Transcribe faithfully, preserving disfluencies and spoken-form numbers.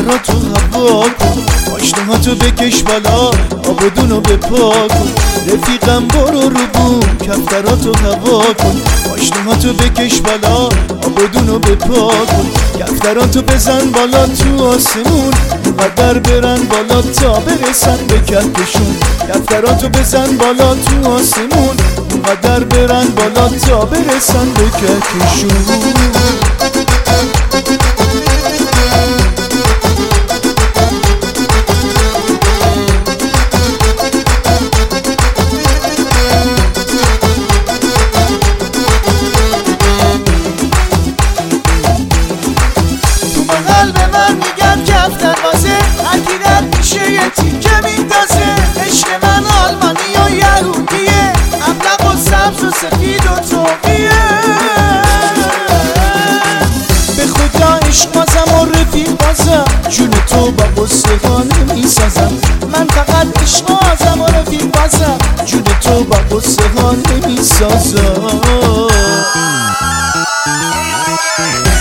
کفتراتو هوا کن، آشناهاتو بکش بالا، آبادونو بپا کن. رفیقم برو رو بوم، کفتراتو هوا کن، آشناهاتو بکش بالا، آبادونو بپا کن. کفتراتو بزن بالا تو آسمون، اونقدر برن بالا تا برسن به کهکشون. کفتراتو بزن بالا تو آسمون، اونقدر برن بالا تا برسن به کهکشون. قلب من میگم کفتر بازه، هر کی رد میشه یه تیکه میندازه. عشق من آلمانی و یهودیه، ابلق و سبز و سفید و توقیه. به خدا عشق بازم و رفیق بازم، جون تو با قصه ها نمیسازم. من فقط عشق بازم و رفیق بازم، جون تو با قصه ها نمیسازم.